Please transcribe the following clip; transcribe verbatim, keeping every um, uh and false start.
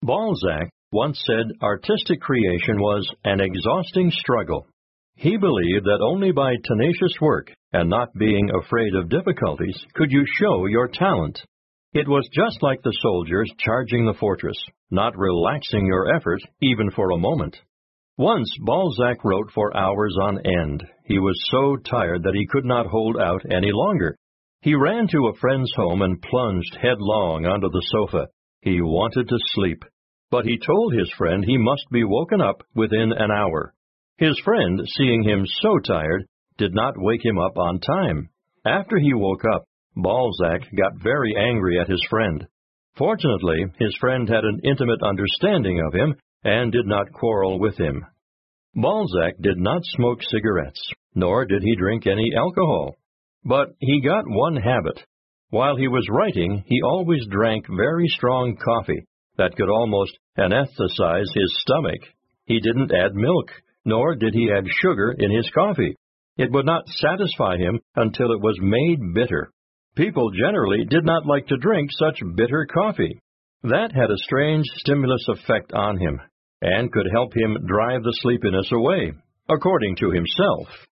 Balzac once said artistic creation was an exhausting struggle. He believed that only by tenacious work and not being afraid of difficulties could you show your talent. It was just like the soldiers charging the fortress, not relaxing your effort even for a moment. Once Balzac wrote for hours on end. He was so tired that he could not hold out any longer. He ran to a friend's home and plunged headlong onto the sofa. He wanted to sleep, but he told his friend he must be woken up within an hour. His friend, seeing him so tired, did not wake him up on time. After he woke up, Balzac got very angry at his friend. Fortunately, his friend had an intimate understanding of him and did not quarrel with him. Balzac did not smoke cigarettes, nor did he drink any alcohol. But he got one habit. While he was writing, he always drank very strong coffee that could almost anesthetize his stomach. He didn't add milk, nor did he add sugar in his coffee. It would not satisfy him until it was made bitter. People generally did not like to drink such bitter coffee. That had a strange stimulus effect on him, and could help him drive the sleepiness away, according to himself.